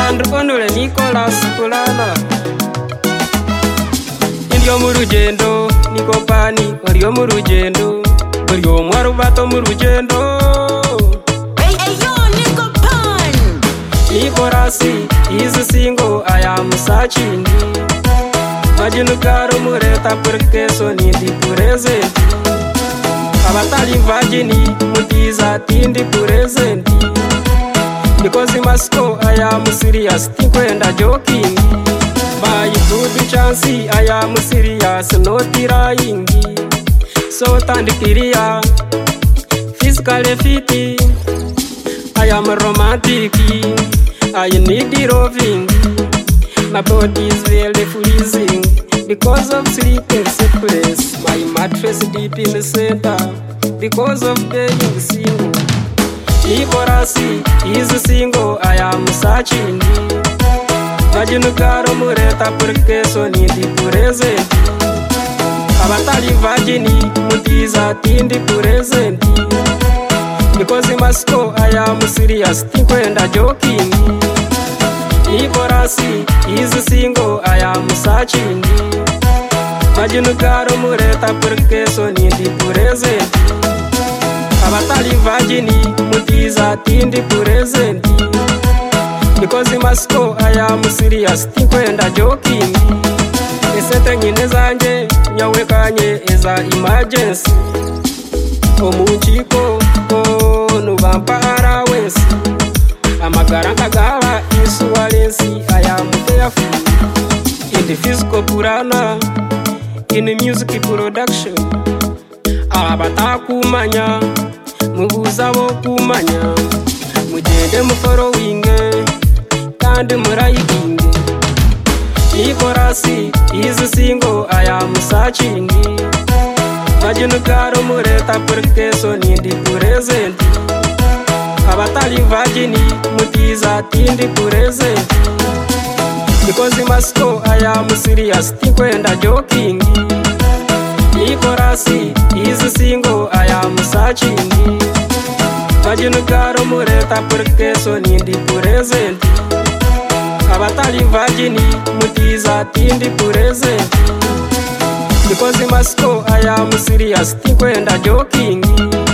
Andronule Nicolas Kulana Indio murugendo Niko pani Orio murugendo Orio mwarubato murugendo Niko pan Nikorasi Is single I am searching Majinukaro mureta porque sonindi presenti Abatali vagini Mutiza tindi presenti Because in Moscow I am serious, think when I joking. By good chance I am serious, no trying. So tandikiria, physically fit. I am romantic, I need the roving. My body is really freezing because of sleeping sickness. My mattress deep in the center because of being single. Nikorasi is single, I am searching. Majinukaro mureta porque sonindi presenti. Abatali vagini mutiza tindi presenti. Because in Moscow I am serious, think when I joking. Nikorasi is single, I am searching. Majinukaro mureta porque sonindi presenti. Abatali vagini Mutiza tindi presenti. Because in Moscow I am serious, think when I joking. Esete nyine zanje nyawekanye eza emergency. Omunchiko nubampa arawensi. Amagara kagala insualensi I am careful. In the physical purana, in the music production. Abatakumanya mubuza bo kumanya mugende mu following kandi murayiginge. Nikorasi is single I am searching. Majinukaro mureta porque sonindi presenti. Abatali vagini mutiza tindi presenti. Because in Moscow I am serious, think when I joking. Nikorasi is single I am searching. Majinukaro mureta porque sonindi presenti. Abatali vagini mutiza tindi presenti. Because in Moscow I am serious, think when I joking.